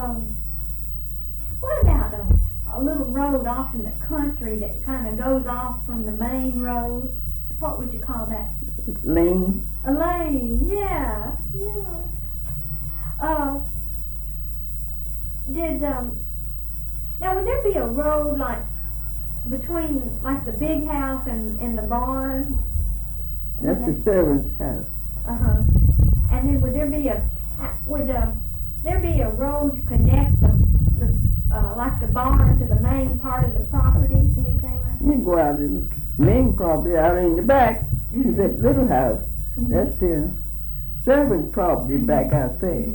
What about a little road off in the country that kind of goes off from the main road? What would you call that? Lane. A lane, yeah. Now would there be a road like between like the big house and the barn? That's the servant's house. And then would there be a road to connect the like the barn to the main part of the property? Anything like that? You go out in the main property out in the back to that little house. That's the servant property back out there.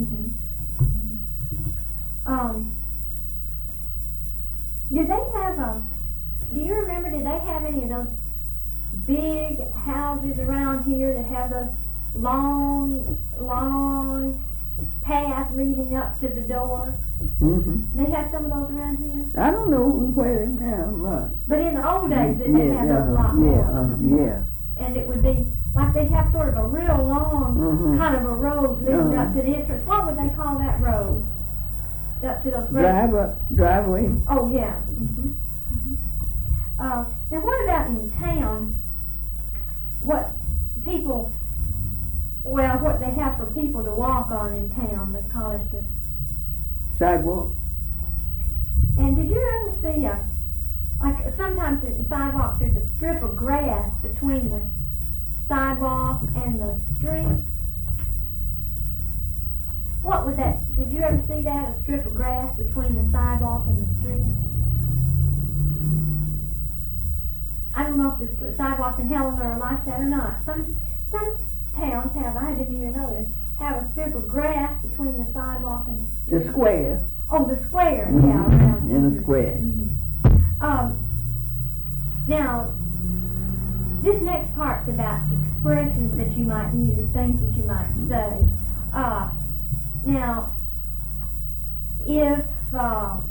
Did they have do you remember, did they have any of those big houses around here that have those long paths leading up to the door? They have some of those around here? I don't know where now, right. But in the old days, did they have those lot more? And it would be like they have sort of a real long kind of a road leading up to the entrance. What would they call that road? Up to those driveway. Oh yeah. Now what about in town? What they have for people to walk on in town? They call it the sidewalk. And did you ever see like sometimes in sidewalks there's a strip of grass between the sidewalk and the street? What would that, did you ever see that, a strip of grass between the sidewalk and the street? I don't know if the sidewalks in Helena are like that or not. Some towns have, I didn't even know this, have a strip of grass between the sidewalk and the street. The square. Oh, the square, yeah, around in the square. Now, this next part's about expressions that you might use, things that you might say. Now, if a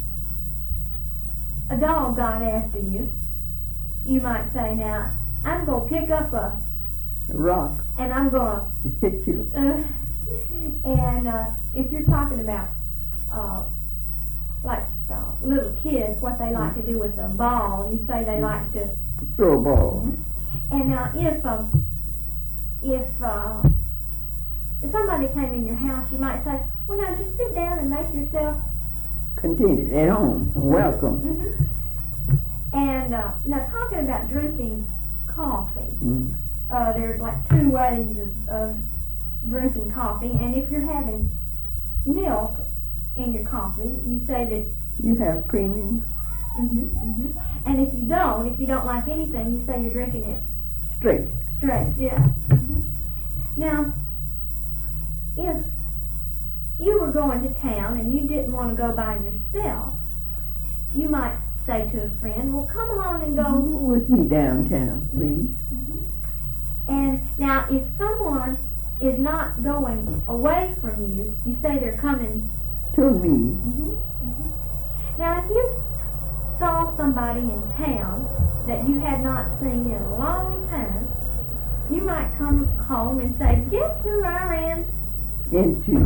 dog got after you, you might say, now, I'm going to pick up a rock and I'm going to hit you. And if you're talking about like little kids, what they like to do with the ball, and you say they like to throw a ball. And now if somebody came in your house, you might say, well, now just sit down and make yourself contented, at home, welcome. And now talking about drinking coffee, there's like two ways of drinking coffee, and if you're having milk in your coffee, you say that you have cream. And if you don't like anything, you say you're drinking it straight, yeah. Now, if you were going to town and you didn't want to go by yourself, you might say to a friend, well, come along and go with me downtown, please. And now, if someone is not going away from you, you say they're coming to me. Now, if you saw somebody in town that you had not seen in a long time, you might come home and say, guess who I ran into?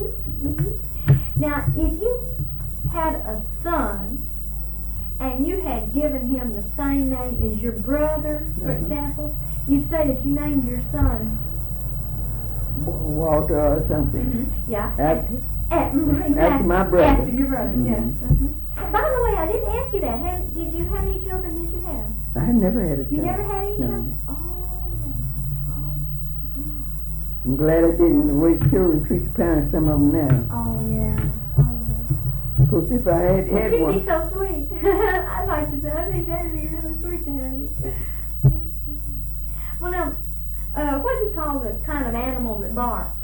Now, if you had a son and you had given him the same name as your brother, for example, you'd say that you named your son Walter or something. Yeah. Exactly. After my brother. After your brother, yes. By the way, I didn't ask you that. How many children did you have? I have never had a child. You never had any children? I'm glad I didn't. The way children treat the parents, some of them now. Oh, yeah. Of course, if I had one. You'd be so sweet. I'd like to say, I think that'd be really sweet to have you. Well, now, what do you call the kind of animal that barks?